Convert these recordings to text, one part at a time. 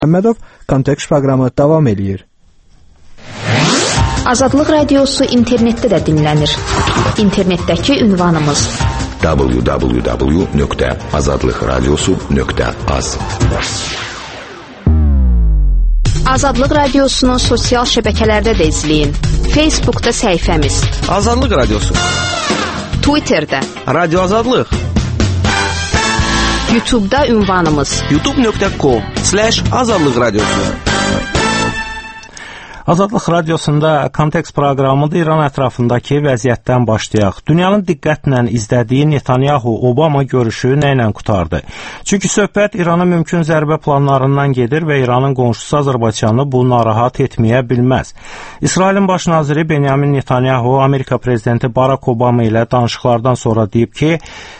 Məmmədov Kontekst proqramı davam eləyir. Azadlıq Radiosu internetdə də dinlənir. İnternetdəki ünvanımız www.azadlıqradiosu.az. Azadlıq Radiosunu sosial şəbəkələrdə də izləyin. Facebookda səhifəmiz Azadlıq Radiosu, Twitterdə Radio Azadlıq, YouTube'da ünvanımız youtube.com/Azadlıq Radiosu. Azadlıq Radiosunda Kontekst proqramında İran ətrafındakı vəziyyətdən başlayaq. Dünyanın diqqətlə izlədiyi Netanyahu-Obama görüşü nə ilə qutardı? Çünki söhbət İranın mümkün zərbə planlarından gedir və İranın qonşusu Azərbaycanı bu narahat etməyə bilməz. İsrailin baş naziri Benyamin Netanyahu Amerika prezidenti Barack Obama ilə danışıqlardan sonra deyib ki,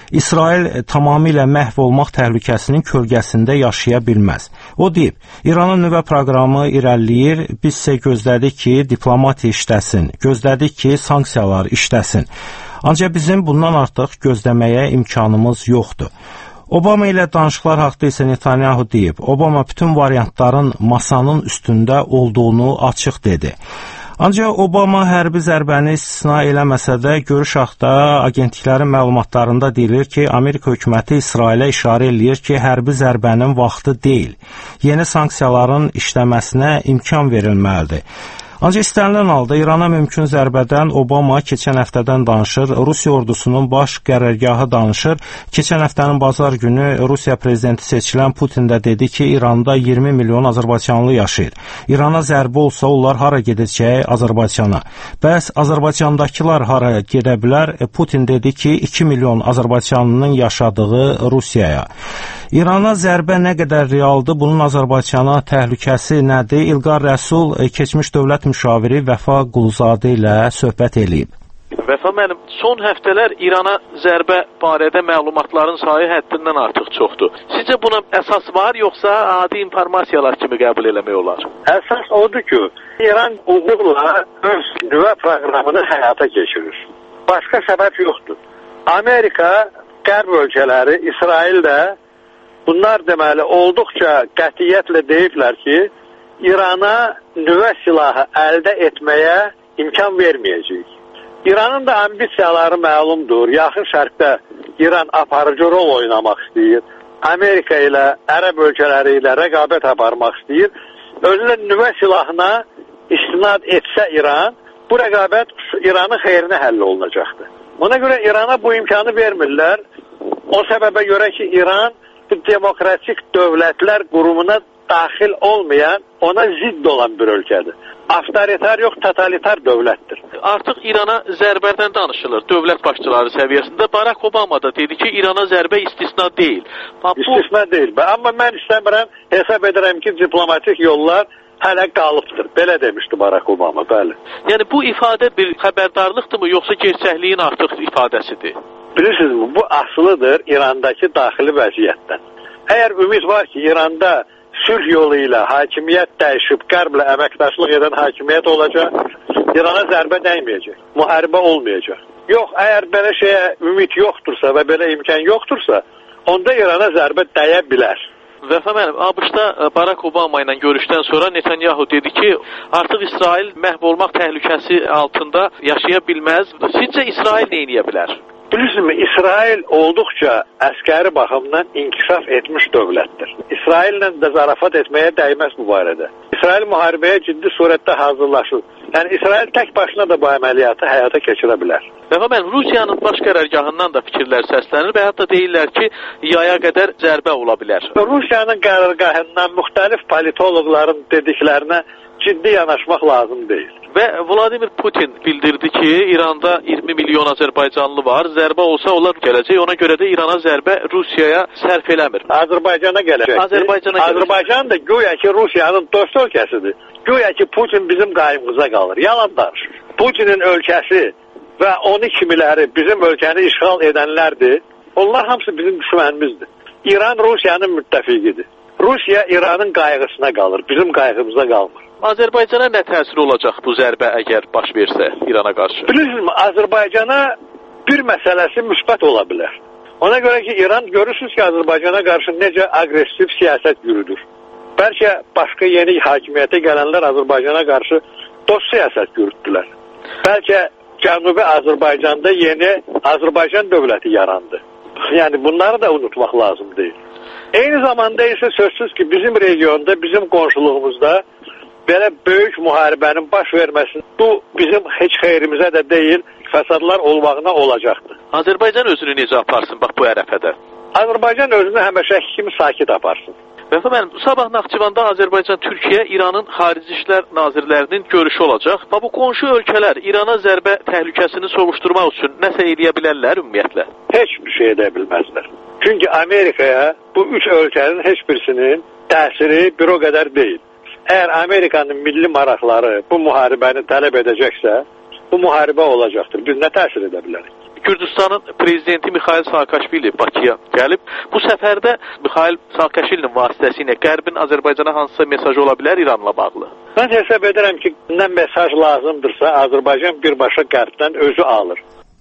İsrail tamamilə məhv olmaq təhlükəsinin kölgəsində yaşaya bilməz. O deyib, İranın nüvə proqramı irəliləyir, biz isə gözlədik ki, diplomatiya işləsin, gözlədik ki, sanksiyalar işləsin. Ancaq bizim bundan artıq gözləməyə imkanımız yoxdur. Obama ilə danışıqlar haqda isə Netanyahu deyib, Obama bütün variantların masanın üstündə olduğunu açıq dedi. Ancaq Obama hərbi zərbəni istisna eləməsə də, görüş haqda agentliklərin məlumatlarında deyilir ki, Amerika hökuməti İsrailə işarə eləyir ki, hərbi zərbənin vaxtı deyil. Yeni sanksiyaların işləməsinə imkan verilməlidir. Ancaq istənilən halda İrana mümkün zərbədən Obama keçən həftədən danışır, Rusiya ordusunun baş qərargahı danışır. Keçən həftənin bazar günü Rusiya prezidenti seçilən Putin də dedi ki, İranda 20 milyon azərbaycanlı yaşayır. İrana zərbə olsa, onlar hara gedəcəyi Azərbaycana. Bəs Azərbaycandakılar hara gedə bilər? Putin dedi ki, 2 milyon azərbaycanlının yaşadığı Rusiyaya. İrana zərbə nə qədər realdır, bunun Azərbaycana təhlükəsi nədir? İlqar Rəsul keçmiş dövlət müşaviri Vəfa Quluzadə ilə söhbət eləyib. Vəfa müəllim, son həftələr İrana zərbə barədə məlumatların sayı həddindən artıq çoxdur. Sizcə buna əsas var, yoxsa adi informasiyalar kimi qəbul eləmək olar? Əsas odur ki, İran uğurla öz nüvə proqramını həyata keçirir. Başqa səbəb yoxdur. Amerika, qərb ölkələri, İsrail də bunlar deməli olduqca qətiyyətlə deyiblər ki, İrana nüvə silahı əldə etməyə imkan verməyəcək. İranın da ambisiyaları məlumdur. Yaxın Şərqdə İran aparıcı rol oynamaq istəyir. Amerika ilə, ərəb ölkələri ilə rəqabət aparmaq istəyir. Özü də nüvə silahına istinad etsə İran, bu rəqabət İranın xeyrinə həll olunacaqdır. Ona görə İrana bu imkanı vermirlər. O səbəbə görə ki, İran demokratik dövlətlər qurumuna daxil olmayan, ona zidd olan bir ölkədir. Avtoritar yox, totalitar dövlətdir. Artıq İrana zərbədən danışılır dövlət başçıları səviyyəsində. Barack Obama da dedi ki, İrana zərbə istisna deyil. İstisna deyil. Amma mən istəmirəm, hesab edirəm ki, diplomatik yollar hələ qalıbdır. Belə demişdi Barack Obama, bəli. Yəni bu ifadə bir xəbərdarlıqdırmı, yoxsa gerçəkliyin artıq ifadəsidir? Bilirsinizmi, bu asılıdır İrandakı daxili vəziyyətdən. Əgər ümid var ki, İranda sülh yolu ilə hakimiyyət dəyişib, qərblə əməkdaşlıq edən hakimiyyət olacaq, İrana zərbə dəyməyəcək, müharibə olmayacaq. Yox, əgər belə şeyə ümid yoxdursa və belə imkan yoxdursa, onda İrana zərbə dəyə bilər. Vəfa müəllim, ABŞ-da Barack Obama ilə görüşdən sonra Netanyahu dedi ki, artıq İsrail məhv olmaq təhlükəsi altında yaşaya bilməz. Sizcə İsrail nə edə bilər? Bilirsiniz, İsrail olduqca əskəri baxımdan inkişaf etmiş dövlətdir. İsraillə də zarafat etməyə dəyməz bu barədə. İsrail müharibəyə ciddi surətdə hazırlaşır. Yəni İsrail tək başına da bu əməliyyatı həyata keçirə bilər. Vəfa müəllim, Rusiyanın baş qərargahından da fikirlər səslənir və hətta deyirlər ki, yaya qədər zərbə ola bilər. Rusiyanın qərargahından müxtəlif politoloqların dediklərinə ciddi yanaşmaq lazım deyil. Və Vladimir Putin bildirdi ki, İranda 20 milyon Azərbaycanlı var. Zərbə olsa onlar gələcək. Ona görə də İrana zərbə Rusiyaya sərf eləmir. Azərbaycana gələcək. Azərbaycan da güya ki Rusiyanın dost ölkəsidir. Güya ki Putin bizim qayğımıza qalır. Yalan danışır. Putinin ölkəsi və onu kimiləri bizim ölkəni işğal edənlərdir. Onlar hamısı bizim düşmənimizdir. İran Rusiyanın müttəfiqidir. Rusiya İranın qayğısına qalır. Bizim qayğımıza qalmır. Azərbaycana nə təsir olacaq bu zərbə əgər baş versə İrana qarşı? Bilirsinizmi, Azərbaycana bir məsələsi müsbət ola bilər. Ona görə ki, İran görürsünüz ki, Azərbaycana qarşı necə aqressiv siyasət yürüdür. Bəlkə başqa yeni hakimiyyətə gələnlər Azərbaycana qarşı dost siyasət yürütdülər. Bəlkə Cənubi Azərbaycanda yeni Azərbaycan dövləti yarandı. Yəni bunları da unutmaq lazım deyil. Eyni zamanda isə sözsüz ki, bizim regionda, bizim qonşuluğumuzda belə böyük müharibənin baş verməsi bu bizim heç xeyrimizə də deyil, fəsadlar olmağına olacaqdır. Azərbaycan özünü necə aparsın bax bu ərəfədə? Azərbaycan özünü həmişəki kimi sakit aparsın. Mənim sabah Naxçıvanda Azərbaycan, Türkiyə, İranın xarici işlər nazirlərinin görüşü olacaq. Bu qonşu ölkələr İrana zərbə təhlükəsini soruşturmaq üçün nəsə eləyə bilərlər ümumiyyətlə? Heç bir şey edə bilməzlər. Çünki Amerikaya bu üç ölkənin heç birisinin təsiri bir o qədər deyil. Əgər Amerikanın milli maraqları bu müharibəni tələb edəcəksə, bu müharibə olacaqdır. Biz nə təsir edə bilərik? Gürcüstanın prezidenti Mikhail Saakashvili Bakıya gəlib. Bu səfərdə Mikhail Saakashvilinin vasitəsilə Qərbin Azərbaycana hansısa mesaj ola bilər İranla bağlı? Mən hesab edirəm ki, nə mesaj lazımdırsa Azərbaycan birbaşa Qərbdən özü alır.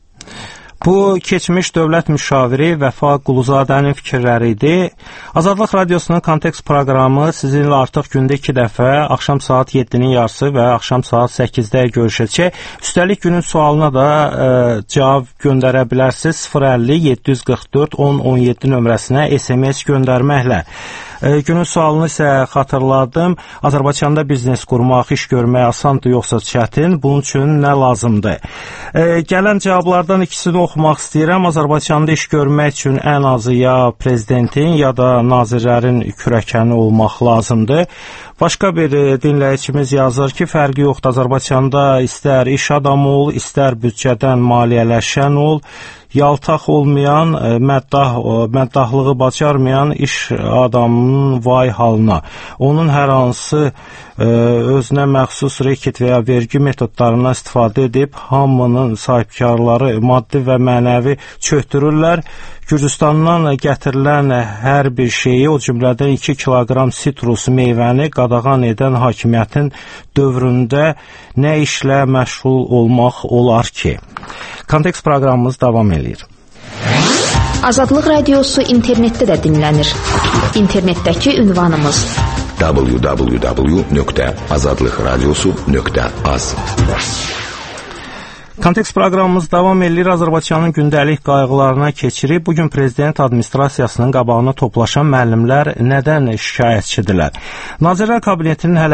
Bu, keçmiş dövlət müşaviri Vəfa Quluzadənin fikirləri idi. Azadlıq Radiosunun Kontekst proqramı sizinlə artıq gündə 2 dəfə axşam saat 7-nin yarısı və axşam saat 8-də görüşəcək. Üstəlik günün sualına da cavab göndərə bilərsiniz 050-744-1017 nömrəsinə SMS göndərməklə. Günün sualını isə xatırladım. Azərbaycanda biznes qurmaq, iş görmək asandır yoxsa çətin? Bunun üçün nə lazımdır? Gələn cavablardan ikisini oxumaq istəyirəm. Azərbaycanda iş görmək üçün ən azı ya prezidentin ya da nazirlərin kürəkəni olmaq lazımdır. Başqa bir dinləyicimiz yazır ki, fərqi yoxdur. Azərbaycanda istər iş adamı ol, istər büdcədən maliyyələşən ol, yaltaq olmayan, məddahlığı bacarmayan iş adamının vay halına. Onun hər hansı özünə məxsus reket və ya vergi metodlarından istifadə edib hamının sahibkarları maddi və mənəvi çöktürürlər. Gürcüstandan gətirilən hər bir şeyi, o cümlədən 2 kiloqram sitrus meyvəni qadağan edən hakimiyyətin dövründə nə işlə məşğul olmaq olar ki? Kontekst proqramımız davam edir. Azadlıq Radiosu internetdə də dinlənir. İnternetdəki ünvanımız www.azadlıqradiosu.az. Kontekst proqramımız davam edir. Azərbaycanın gündəlik qayğılarına keçirik. Bugün prezident administrasiyasının qabağına toplaşan müəllimlər nədən şikayətçidirlər? Nazirlər Kabinetinin hələ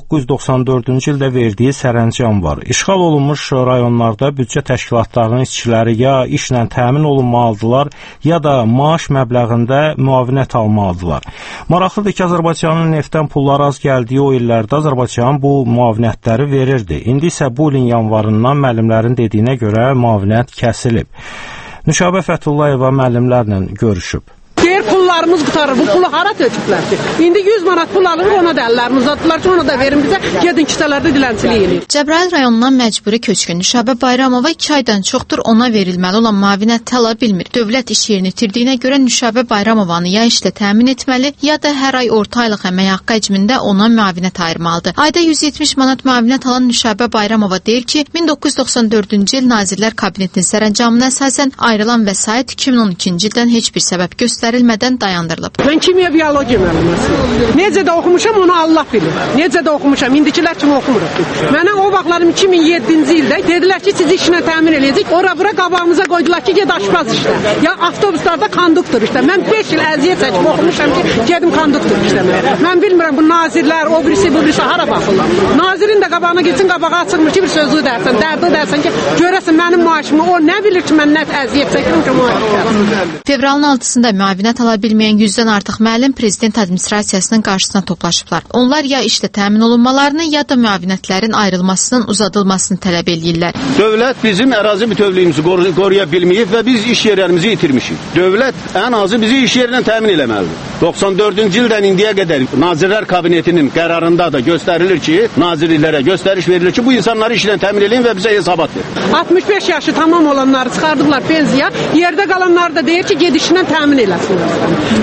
1994-cü ildə verdiyi sərəncam var. İşğal olunmuş rayonlarda büdcə təşkilatlarının işçiləri ya işlə təmin olunmalıdırlar, ya da maaş məbləğində müavinət almalıdırlar. Maraqlıdır ki, Azərbaycanın neftdən pulları az gəldiyi o illərdə Azərbaycan bu müavinətləri verirdi. İndi isə bu ilin yanvarından müəllimlərin dediyinə görə müavinət kəsilib. Nüşabə Fətullayeva müəllimlərlə görüşüb. Deyir pullarımız qutarır. Bu pulu hara töküblər ki? İndi 100 manat pul alır, ona da əllərimiz uzatdılar ki, onu da verin bizə, gedin küçələrdə dilənçilik eləyir. Cəbrayıl rayonundan məcburi köçkün Nüşabə Bayramova 2 aydan çoxdur ona verilməli olan müavinət ala bilmir. Dövlət iş yerini itirdiyinə görə Nüşabə Bayramovanı ya işlə təmin etməli, ya da hər ay orta aylıq əmək haqqı həcmində ona müavinət ayırmalıdır. Ayda 170 manat müavinət alan Nüşabə Bayramova deyir ki, 1994-cü il Nazirlər Kabinetinin sərəncamına əsasən ayrılan vəsait 2012-ci ildən heç bir səbəb göstərilmədən dayandırılıb. Mən kimya biologiya müəlliməsiyəm. Necə də oxumuşam onu Allah bilir. Necə də oxumuşam, indikilər kimi oxumuruq. Mənə o vaxtlarım 2007-ci ildə dedilər ki, sizi işlə təmin edəcək. Ora-bura qabağımıza qoydular ki, ged aşpaz işlə. Ya avtobuslarda konduktor işlə. Mən 5 il əziyyət çəkib oxumuşam ki, gedim konduktor işləməyə. Mən bilmirəm bu nazirlər, o birisi, bu birisi hara baxırlar. Nazirin də qabağına gitsin, qabağa açılmır ki, bir sözü dərsən, dərdi dərsən ki, görəsən mənim maaşımı, o nə bilir ki, mən nə əziyyət çəkirəm ki, maaş gəlsin. Fevralın 6-sında müavinət ala bilməyən 100-dən artıq müəllim prezident administrasiyasının qarşısına toplaşıblar. Onlar ya işlə təmin olunmalarını, ya da müavinətlərin ayrılmasının uzadılmasını tələb edirlər. Dövlət bizim ərazi bütövlüyümüzü qoruya bilməyib və biz iş yerlərimizi itirmişik. Dövlət ən azı bizi iş yerindən təmin eləməlidir. 94-cü ildən indiyə qədər Nazirlər Kabinetinin qərarında da göstərilir ki, nazirliklərə göstəriş verilir ki, bu insanları işlə təmin eləyin və bizə hesabat verin. 65 yaşı tamam olanları çıxardıblar pensiya, yerdə qalanlar da deyir ki, gedişindən təmin eləsinlər. Məni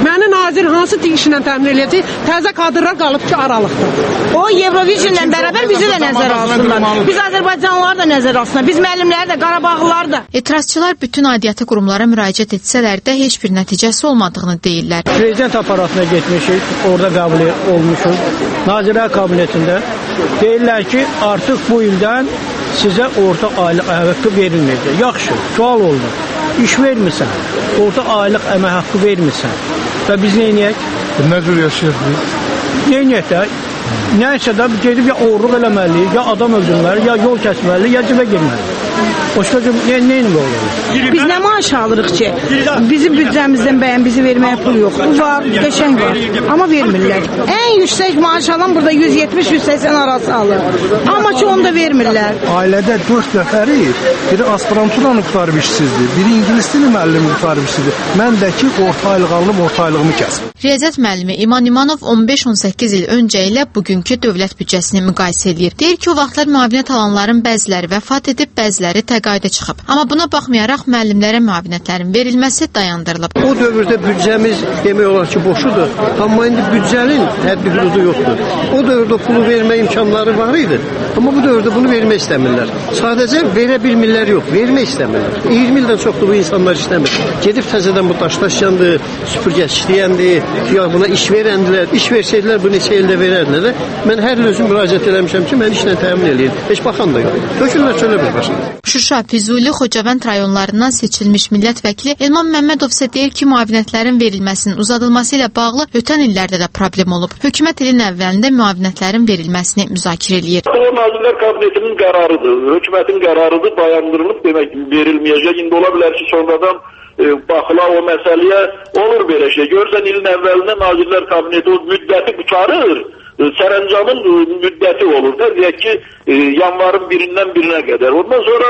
nazir hansı işlə təmin edəcək? Təzə kadrlar qalıb ki, aralıqda. O Eurovisionla bərabər bizi də nəzərə alsınlar. Biz Azərbaycanlıları da nəzərə alsınlar. Biz müəllimləri də, Qarabağlıları da. Etirazçılar bütün aidiyyatı qurumlara müraciət etsələr də heç bir nəticəsi olmadığını deyirlər. Prezident aparatına getmişik, orada qəbul olmuşuz. Nazirlər Kabinetində deyirlər ki, artıq bu ildən sizə orta aylıq əmək haqqı verilməyəcək. Yaxşı, sual oldu. İş vermirsən, orta aylıq əmək haqqı vermirsən. Və biz neyniyək? Nə cür yaşayıq biz? Neyniyək də? Nəysə də gedib ya oğurluq eləməliyik, ya adam öldürməli, ya yol kəsməli, ya cibə girməli. Başqa neyin olur? Biz nə maaş alırıq ki? Bizim büdcəmizdən bəyən bizi verməyə pul yox. Bu var, qəşəng var. Amma vermirlər. Ən yüksək maaş alan burada 170-180 arası alır. Amma ki onu da vermirlər. Ailədə 4 nəfəri, biri aspiranturanı qutarıb işsizdir, biri ingilis dili müəllimi qutarıb işsizdir. Mən də ki, orta aylıq alınıb, orta aylığımı kəsim. Riyaziyyat müəllimi İman İmanov 15-18 il öncə ilə bugünkü dövlət büdcəsini müqayisə edir. Deyir ki, o vaxtlar müavinət alanların bəziləri vəfat edib, bəziləri təqaüdə çıxıb. Amma buna baxmayaraq müəllimlərə müavinətlərin verilməsi dayandırılıb. O dövrdə büdcəmiz demək olar ki, boşudur. Amma indi büdcənin həddi hüdudu yoxdur. O dövrdə pulu vermə imkanları var idi. Amma bu dövrdə bunu vermək istəmirlər. Sadəcə verə bilmirlər yox, vermək istəmirlər. 20 ildən çoxdur bu insanlar işləmir. Gedib təzədən bu daşdaşyandı, süpürgə işləyəndi, ya buna iş verəndilər. İş versəydilər bu neçə ildə verərdilər. Mən hər il özüm müraciət eləmişəm ki, mən işlə təmin eləyim. Heç baxan da yox. Tökürlər çölə bir başına. Şuşa, Füzuli, Xocavənd rayonlarından seçilmiş millət vəkili Elman Məmmədov isə deyir ki, müavinətlərin verilməsinin uzadılması ilə bağlı ötən illərdə də problem olub. Hökumət ilin əvvəlində müavinətlərin verilməsini müzakirə eləyir. O Nazirlər Kabinetinin qərarıdır, hökumətin qərarıdır, dayandırılıb demək verilməyəcək. İndi ola bilər ki, sonradan baxıla o məsələyə olur belə şey. Görürsən ilin əvvəlində Nazirlər Kabineti o müddəti qutarır. Sərəncamın müddəti olur da, deyək ki, yanvarın birindən birinə qədər. Ondan sonra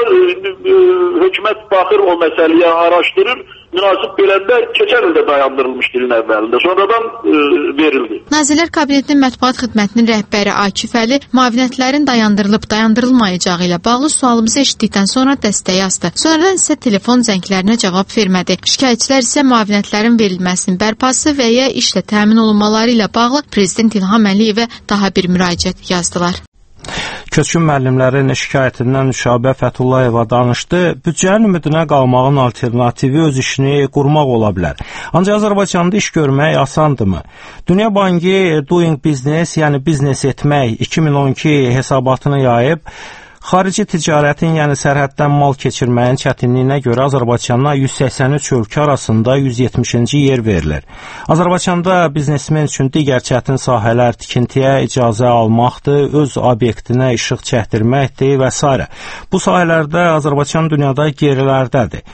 hökumət baxır o məsələyə, araşdırır, münasib beləndə keçən ildə dayandırılmışdı ilin əvvəlində, sonradan verildi. Nazirlər Kabinetinin mətbuat xidmətinin rəhbəri Akif Əli müavinətlərin dayandırılıb, dayandırılmayacağı ilə bağlı sualımızı eşitdikdən sonra dəstək yazdı. Sonradan isə telefon zənglərinə cavab vermədi. Şikayətçilər isə müavinətlərin verilməsinin bərpası və ya işlə təmin olunmaları ilə bağlı Prezident İlham Əliyevə daha bir müraciət yazdılar. Köçkün müəllimlərin şikayətindən Nüşabə Fətullayeva danışdı. Büdcənin ümidinə qalmağın alternativi öz işini qurmaq ola bilər. Ancaq Azərbaycanda iş görmək asandırmı? Dünya Bankı Doing Business, yəni biznes etmək 2012 hesabatını yayıb. Xarici ticarətin, yəni sərhəddən mal keçirməyin çətinliyinə görə Azərbaycana 183 ölkə arasında 170-ci yer verilir. Azərbaycanda biznesmen üçün digər çətin sahələr tikintiyə icazə almaqdır, öz obyektinə işıq çəkdirməkdir və s. Bu sahələrdə Azərbaycan dünyada gerilərdədir.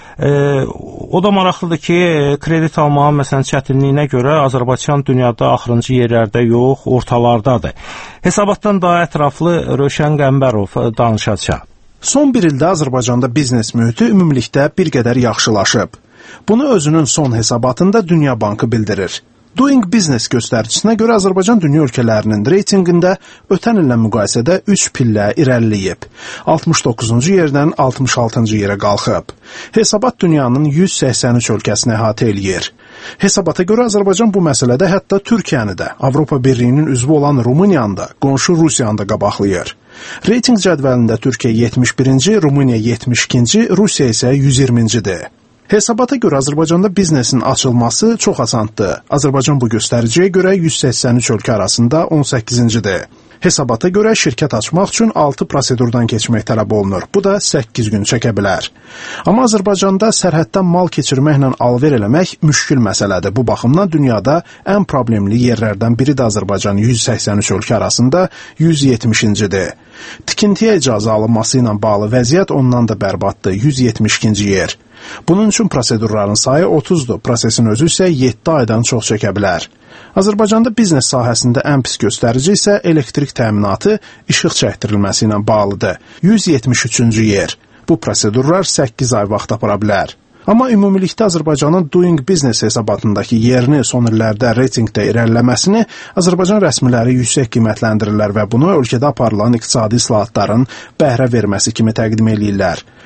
O da maraqlıdır ki, kredit almağın məsələn çətinliyinə görə Azərbaycan dünyada axırıncı yerlərdə yox, ortalardadır. Hesabatdan daha ətraflı Rövşən Qəmbərov danışacaq. Son bir ildə Azərbaycanda biznes mühiti ümumilikdə bir qədər yaxşılaşıb. Bunu özünün son hesabatında Dünya Bankı bildirir. Doing Business göstəricisinə görə Azərbaycan dünya ölkələrinin reytinqində ötən illə müqayisədə 3 pillə irəliləyib. 69-cu yerdən 66-cı yerə qalxıb. Hesabat dünyanın 183 ölkəsini əhatə eləyir. Hesabata görə Azərbaycan bu məsələdə hətta Türkiyəni də, Avropa Birliyinin üzvü olan Rumıniyanı da, qonşu Rusiyanı da qabaqlayır. Reytinq cədvəlində Türkiyə 71-ci, Rumıniya 72-ci, Rusiya isə 120-cidir. Hesabata görə Azərbaycanda biznesin açılması çox asandır. Azərbaycan bu göstəriciyə görə 183 ölkə arasında 18-cidir. Hesabata görə şirkət açmaq üçün 6 prosedurdan keçmək tələb olunur. Bu da 8 gün çəkə bilər. Amma Azərbaycanda sərhəddən mal keçirməklə alver eləmək müşkül məsələdir. Bu baxımdan dünyada ən problemli yerlərdən biri də Azərbaycan 183 ölkə arasında 170-cidir. Tikintiyə icazə alınması ilə bağlı vəziyyət ondan da bərbaddır, 172-ci yer. Bunun üçün prosedurların sayı 30-dur, prosesin özü isə 7 aydan çox çəkə bilər. Azərbaycanda biznes sahəsində ən pis göstərici isə elektrik təminatı işıq çəkdirilməsi ilə bağlıdır, 173-cü yer. Bu prosedurlar 8 ay vaxt apara bilər. Amma ümumilikdə Azərbaycanın Doing Business hesabatındakı yerini son illərdə reytingdə irəliləməsini Azərbaycan rəsmiləri yüksək qiymətləndirirlər və bunu ölkədə aparılan iqtisadi islahatların bəhrə verməsi kimi təqdim eləyirlər.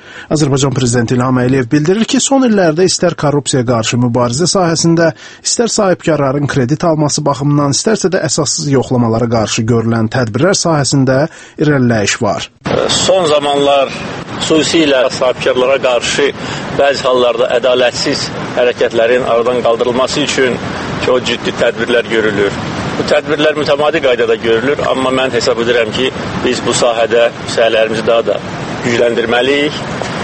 Azərbaycan prezidenti İlham Əliyev bildirir ki, son illərdə istər korrupsiya qarşı mübarizə sahəsində, istər sahibkarların kredit alması baxımından, istərsə də əsassız yoxlamalara qarşı görülən tədbirlər sahəsində irəliləyiş var. Son zamanlar xüsusilə sahibkarlara qarşı bəzi hallarda ədalətsiz hərəkətlərin aradan qaldırılması üçün çox ciddi tədbirlər görülür. Bu tədbirlər mütəmadi qaydada görülür, amma mən hesab edirəm ki, biz bu sahədə səylərimizi daha da gücləndirməliyik.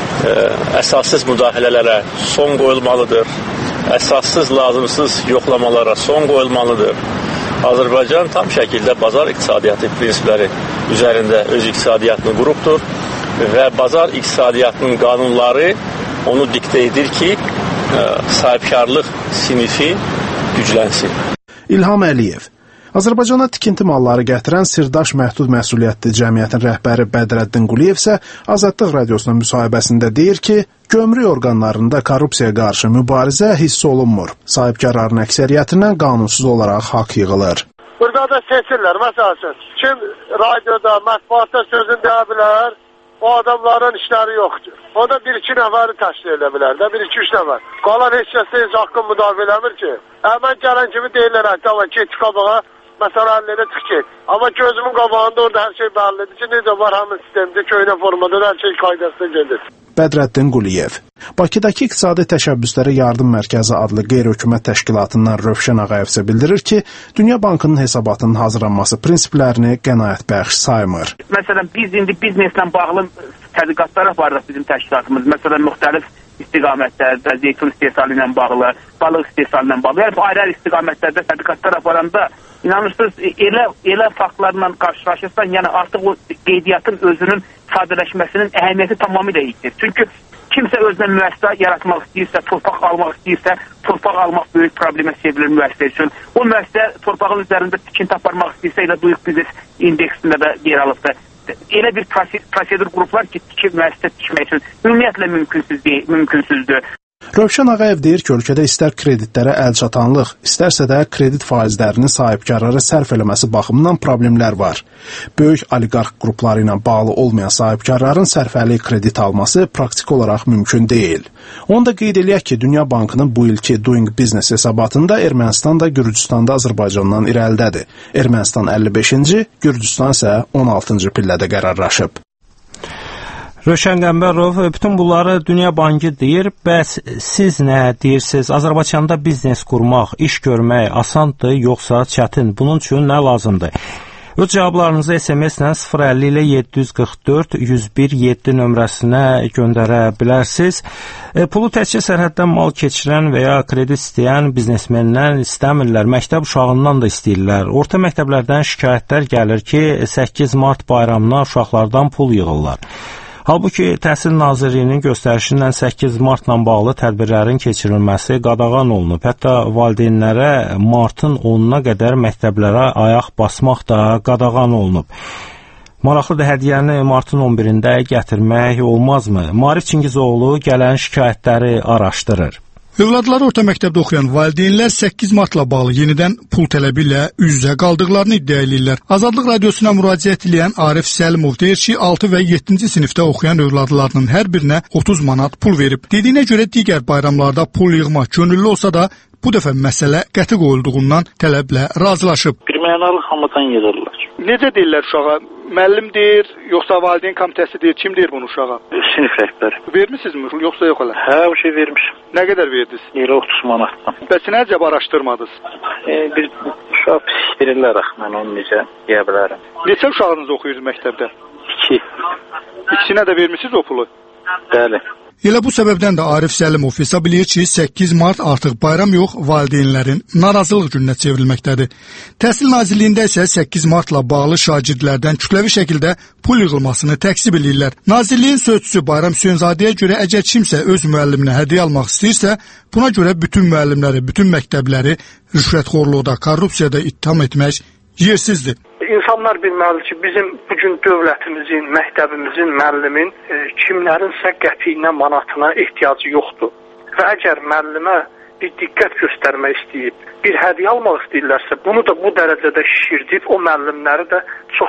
Əsassız müdaxilələrə son qoyulmalıdır. Əsassız, lazımsız yoxlamalara son qoyulmalıdır. Azərbaycan tam şəkildə bazar iqtisadiyyatı prinsipləri üzərində öz iqtisadiyyatını qurubdur və bazar iqtisadiyyatının qanunları onu diktə edir ki, sahibkarlıq sinifi güclənsin. İlham Əliyev Azərbaycana tikinti malları gətirən Sirdaş Məhdud Məsuliyyətli Cəmiyyətin rəhbəri Bədrəddin Quliyev isə Azadlıq Radiosuna müsahibəsində deyir ki, gömrük orqanlarında korrupsiya qarşı mübarizə hiss olunmur. Sahibkarların əksəriyyətindən qanunsuz olaraq haqq yığılır. Burada da seçirlər, məsələn, kim radioda, mətbuatda sözün deyə bilər, o adamların işləri yoxdur. O da 1-2 nəfəri təşkil edə bilər də, 1-2-3 nəfər. Qalan heç kəsə heç haqqın müdafiə eləmir ki. Mən gələn kimi deyirlər, tamam, get qabağa, məsələn, əllərə çıx get. Amma gözümün qabağında orada hər şey bəllidir ki, necə var həmin sistemdə, köynə formada hər şey qaydasına gedir. Bədrəddin Quliyev Bakıdakı İqtisadi Təşəbbüslərə Yardım Mərkəzi adlı qeyri-hökumət təşkilatından Rövşən Ağayev isə bildirir ki, Dünya Bankının hesabatının hazırlanması prinsiplərini qənaətbəxş saymır. Məsələn, biz indi bizneslə bağlı tədqiqatlar aparırıq bizim təşkilatımız. Məsələn, müxtəlif istiqamətlərdə, zeytun istehsalı ilə bağlı, balıq istehsalı ilə bağlı. Yəni, bu ayrı istiqamətlərdə tədqiqatlar aparanda, inanırsınız, elə faktlarla qarşılaşırsan, yəni artıq o qeydiyyatın özünün sadələşməsinin əhəmiyyəti tamamilə yitir. Çünki kimsə özünə müəssisə yaratmaq istəyirsə, torpaq almaq istəyirsə, torpaq almaq böyük problemə çevrilir müəssisə üçün. O müəssisə torpağın üzərində tikinti aparmaq istəyirsə, elə Doing Business indeksində də yer alıbdır. Elə bir prosedur qruplar ki, müəssisə tikmək üçün ümumiyyətlə mümkünsüzdür. Rövşən Ağayev deyir ki, ölkədə istər kreditlərə əlçatanlıq, istərsə də kredit faizlərinin sahibkarlara sərf eləməsi baxımından problemlər var. Böyük oliqarx qrupları ilə bağlı olmayan sahibkarların sərfəli kredit alması praktik olaraq mümkün deyil. Onu da qeyd eləyək ki, Dünya Bankının bu ilki Doing Business hesabatında Ermənistan da Gürcüstanda Azərbaycandan irəlidədir. Ermənistan 55-ci, Gürcüstan isə 16-cı pillədə qərarlaşıb. Rövşən Qəmbərov bütün bunları Dünya Bankı deyir. Bəs siz nə deyirsiniz? Azərbaycanda biznes qurmaq, iş görmək asandır, yoxsa çətin? Bunun üçün nə lazımdır? Öz cavablarınızı SMS-lə 050 ilə 744 101 7 nömrəsinə göndərə bilərsiniz. Pulu təkcə sərhəddən mal keçirən və ya kredit istəyən biznesmendən istəmirlər, məktəb uşağından da istəyirlər. Orta məktəblərdən şikayətlər gəlir ki, 8 mart bayramına uşaqlardan pul yığırlar. Halbuki Təhsil Nazirliyinin göstərişindən 8 martla bağlı tədbirlərin keçirilməsi qadağan olunub. Hətta valideynlərə martın 10-una qədər məktəblərə ayaq basmaq da qadağan olunub. Maraqlıdır, hədiyyəni martın 11-də gətirmək olmazmı? Maarif Çingizoğlu gələn şikayətləri araşdırır. Övladları orta məktəbdə oxuyan valideynlər 8 martla bağlı yenidən pul tələbi ilə üz-üzə qaldıqlarını iddia edirlər. Azadlıq Radiosuna müraciət edən Arif Səlimov deyir ki, 6 və 7-ci sinifdə oxuyan övladlarının hər birinə 30 manat pul verib. Dediyinə görə digər bayramlarda pul yığmaq könüllü olsa da, bu dəfə məsələ qəti qoyulduğundan tələblə razılaşıb. Bir mənalı hamıdan yığırlar. Necə deyirlər uşağa? Müəllim deyir, yoxsa valideyn komitəsi deyir, kim deyir bunu uşağa? Sinif rəhbəri. Vermisinizmi, yoxsa yox elə? Hə, o şey vermişim. Nə qədər verdiniz? Elə 30 manatdan. Bəs necə araşdırmadınız? Biz uşaq pis verirlər, mən onu necə deyə bilərəm. Neçə uşağınız oxuyur məktəbdə? 2. İkisinə də vermisiniz o pulu? Bəli. Elə bu səbəbdən də Arif Səlimov hesab eləyir ki, 8 mart artıq bayram yox, valideynlərin narazılıq gününə çevrilməkdədir. Təhsil Nazirliyində isə 8 martla bağlı şagirdlərdən kütləvi şəkildə pul yığılmasını təksib eləyirlər. Nazirliyin sözçüsü Bayram Hüseynzadəyə görə əgər kimsə öz müəlliminə hədiyyə almaq istəyirsə, buna görə bütün müəllimləri, bütün məktəbləri rüşvətxorluqda, korrupsiyada ittiham etmək yersizdir. İnsanlar bilməli ki, bizim bugün dövlətimizin, məktəbimizin, müəllimin kimlərinsə qəpiyinə, manatına ehtiyacı yoxdur. Və əgər müəllimə bir diqqət göstərmək istəyib, bir hədiyyə almaq istəyirlərsə, bunu da bu dərəcədə şişirdib, o müəllimləri də çox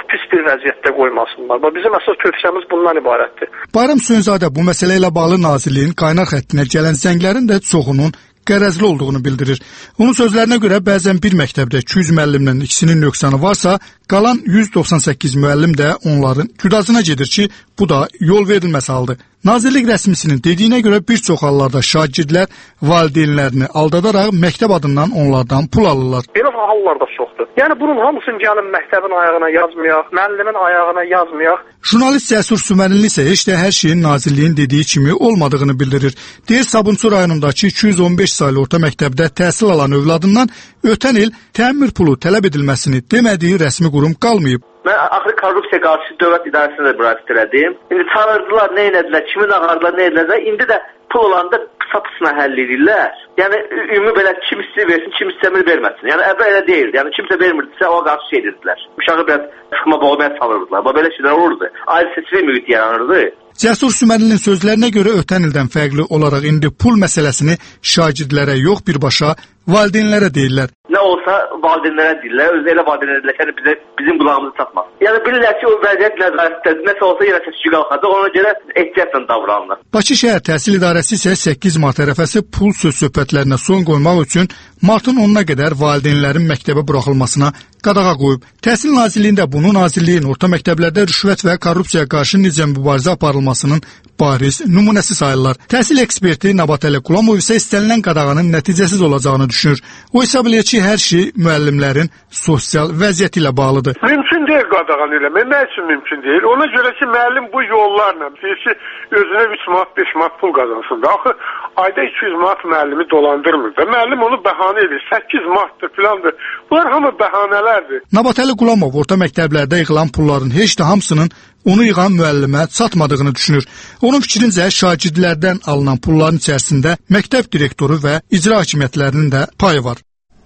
pis bir vəziyyətdə qoymasınlar. Bizim əsas tövsiyəmiz bundan ibarətdir. Bayram Hüseynzadə bu məsələ ilə bağlı Nazirliyin qaynar xəttinə gələn zənglərin də çoxunun qərəzli olduğunu bildirir. Onun sözlərinə görə bəzən bir məktəbdə 200 müəllimdən ikisinin nöqsanı varsa, qalan 198 müəllim də onların güdazına gedir ki, bu da yol verilməsi haldır. Nazirlik rəsmisinin dediyinə görə bir çox hallarda şagirdlər valideynlərini aldadaraq məktəb adından onlardan pul alırlar. Belə hallarda çoxdur. Yəni bunun hamısını gəlin məktəbin ayağına yazmayaq, müəllimin ayağına yazmayaq. Jurnalist Cəsur Sümərinli isə heç də hər şeyin Nazirliyin dediyi kimi olmadığını bildirir. Deyir, Sabunçu rayonundakı 215 saylı orta məktəbdə təhsil alan övladından ötən il təmir pulu tələb edilməsini demədiyi rəsmi qurum qalmayıb. Mən axırı korrupsiya qarşı dövlət idarəsinə də müraciət elədim. İndi çağırdılar, nə elədilər, kimin ağardılar, nə elədilər. İndi də pul olanda qısa həll edirlər. Yəni ümumi belə kim istəyir versin, kim istəmir verməsin. Yəni əvvəl elə deyildi. Yəni kimsə vermirdisə o qarşı şey edirdilər. Uşağı biraz sıxma boğmaya salırdılar. Belə şeylər olurdu. Ayrı seçici mühit yaranırdı. Cəsur Sümərinlinin sözlərinə görə ötən ildən fərqli olaraq indi pul məsələsini şagirdlərə yox, birbaşa valideynlərə deyirlər. Nə olsa valideynlərə deyirlər, özü elə valideynlərə deyirlər ki, bizim qulağımızı çatmaz. Yəni bilirlər ki, o vəziyyət nəzarətdədir, nəsə olsa yenə seçici qalxacaq, ona görə ehtiyatla davranırlar. Bakı şəhər təhsil idarəsi isə 8 mart ərəfəsi pul söz söhbətlərinə son qoymaq üçün martın 10-na qədər valideynlərin məktəbə buraxılmasına qadağa qoyub. Təhsil Nazirliyində bunu Nazirliyin orta məktəblərdə rüşvət və korrupsiyaya qarşı necə mübarizə aparılmasının bariz nümunəsi sayırlar. Təhsil eksperti Nabatəli Qulamov isə istənilən qadağanın nəticəsiz olacağını düşünür. O hesab edir ki, hər şey müəllimlərin sosial vəziyyəti ilə bağlıdır. Mümkün deyil qadağan eləmək. Nə üçün mümkün deyil? Ona görə ki, müəllim bu yollarla deyir ki, özünə 3 manat, 5 manat pul qazansın da. Axı ayda 200 manat müəllimi dolandırmır da. Müəllim onu bəhanə edir. 8 manatdır filandır. Bunlar hamı bəhanələrdir. Nabatəli Qulamov orta məktəblərdə yığılan pulların heç də hamısının onu yığan müəllimə çatmadığını düşünür. Onun fikrincə şagirdlərdən alınan pulların içərisində məktəb direktoru və icra hakimiyyətlərinin də payı var.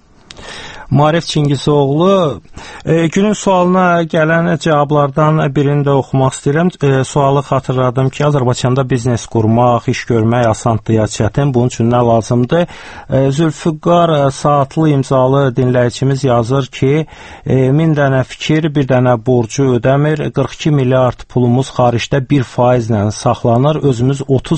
Maarif Çingizoğlu, günün sualına gələn cavablardan birini də oxumaq istəyirəm. Sualı xatırladım ki, Azərbaycanda biznes qurmaq, iş görmək asandır ya çətin, bunun üçün nə lazımdır? Zülfüqar Saatlı imzalı dinləyicimiz yazır ki, 1000 dənə fikir, bir dənə borcu ödəmir, 42 milyard pulumuz xaricdə 1% saxlanır, özümüz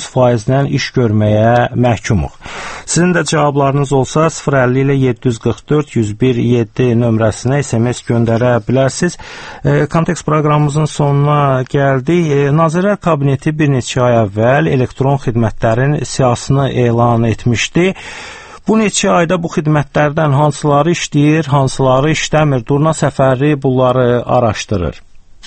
30% iş görməyə məhkumuq. Sizin də cavablarınız olsa 050 ilə 744 101-7 nömrəsinə SMS göndərə bilərsiniz. Kontekst proqramımızın sonuna gəldik. Nazirlər Kabineti bir neçə ay əvvəl elektron xidmətlərin siyahısını elan etmişdi. Bu neçə ayda bu xidmətlərdən hansıları işləyir, hansıları işləmir? Durna Səfərli bunları araşdırır.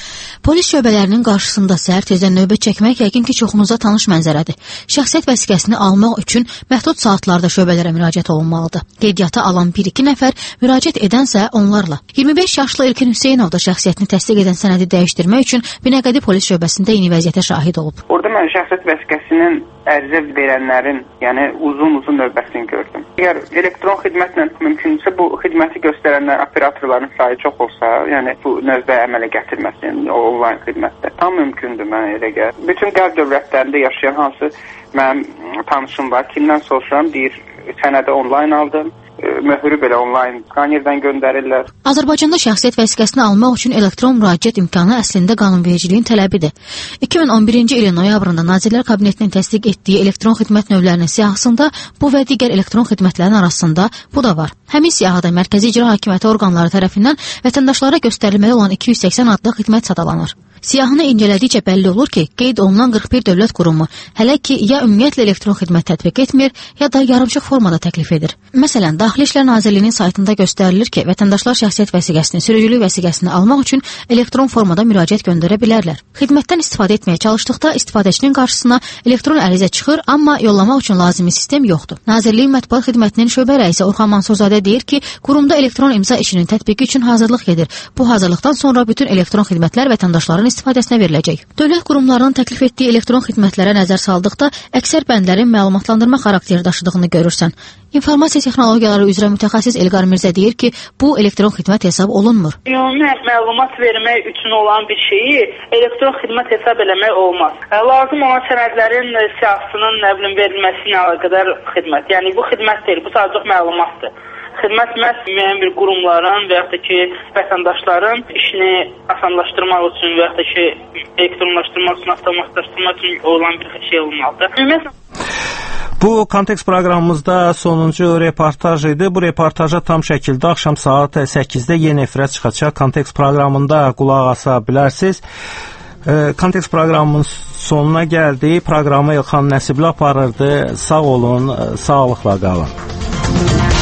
Polis şöbələrinin qarşısında səhər tezdən növbə çəkmək yəqin ki, çoxunuza tanış mənzərədir. Şəxsiyyət vəsiqəsini almaq üçün məhdud saatlarda şöbələrə müraciət olunmalıdır. Qeydiyyata alan 1-2 nəfər, müraciət edənsə onlarla. 25 yaşlı İlkin Hüseynov da şəxsiyyətini təsdiq edən sənədi dəyişdirmək üçün Binəqədi polis şöbəsində eyni vəziyyətə şahid olub. Orada mən şəxsiyyət vəsiqəsinin ərizə verənlərin, yəni uzun növbəsini gördüm. Əgər elektron xidmətlə mümkünsə bu xidməti göstərənlər, operatorların sayı çox olsa, yəni bu növbə əmələ gətirməsin, onlayn xidmətdə tam mümkündür mənə elə gəlir. Bütün qərb dövlətlərində yaşayan hansı mənim tanışım var, kimdən soruşuram, deyir sənədi onlayn aldım. Möhürü belə onlayn skanerdən göndərirlər. Azərbaycanda şəxsiyyət vəsiqəsini almaq üçün elektron müraciət imkanı əslində qanunvericiliyin tələbidir. 2011-ci ilin noyabrında Nazirlər Kabinetinin təsdiq etdiyi elektron xidmət növlərinin siyahısında bu və digər elektron xidmətlərin arasında bu da var. Həmin siyahıda Mərkəzi İcra Hakimiyyəti orqanları tərəfindən vətəndaşlara göstərilməli olan 280 adlı xidmət sadalanır. Siyahını incələdikcə bəlli olur ki, qeyd olunan 41 dövlət qurumu hələ ki, ya ümumiyyətlə elektron xidmət tətbiq etmir, ya da yarımçıq formada təklif edir. Məsələn, Daxili İşlər Nazirliyinin saytında göstərilir ki, vətəndaşlar şəxsiyyət vəsiqəsini, sürücülük vəsiqəsini almaq üçün elektron formada müraciət göndərə bilərlər. Xidmətdən istifadə etməyə çalışdıqda istifadəçinin qarşısına elektron ərizə çıxır, amma yollamaq üçün lazımi sistem yoxdur. Nazirliyin mətbuat xidmətinin şöbə rəisi Orxan Mansurzadə deyir ki, qurumda elektron imza işinin tətbiqi üçün hazırlıq gedir. Bu hazırlıqdan sonra bütün elektron xidmətlər vətəndaşların istifadəsinə veriləcək. Dövlət qurumlarının təklif etdiyi elektron xidmətlərə nəzər saldıqda əksər bəndlərin məlumatlandırma xarakteri daşıdığını görürsən. İnformasiya texnologiyaları üzrə mütəxəssis Elqar Mirzə deyir ki, bu elektron xidmət hesab olunmur. Ümumi məlumat vermək üçün olan bir şeyi elektron xidmət hesab eləmək olmaz. Lazım olan sənədlərin siyahısının verilməsi ilə əlaqədar xidmət. Yəni bu xidmət deyil, bu sadəcə məlumatdır. Xidmət məhz müəyyən bir qurumların və yaxud da ki, vətəndaşların işini asanlaşdırmaq üçün və yaxud da ki, elektronlaşdırmaq üçün, avtomatlaşdırmaq üçün olan bir şey olmalıdır. Ümumiyyətlə Bu Kontekst proqramımızda sonuncu reportaj idi. Bu reportaja tam şəkildə axşam saat 8-də yeni efirə çıxacaq. Kontekst proqramında qulaq asa bilərsiniz. Kontekst proqramının sonuna gəldi. Proqramı İlxan Nəsibli aparırdı. Sağ olun, sağlıqla qalın.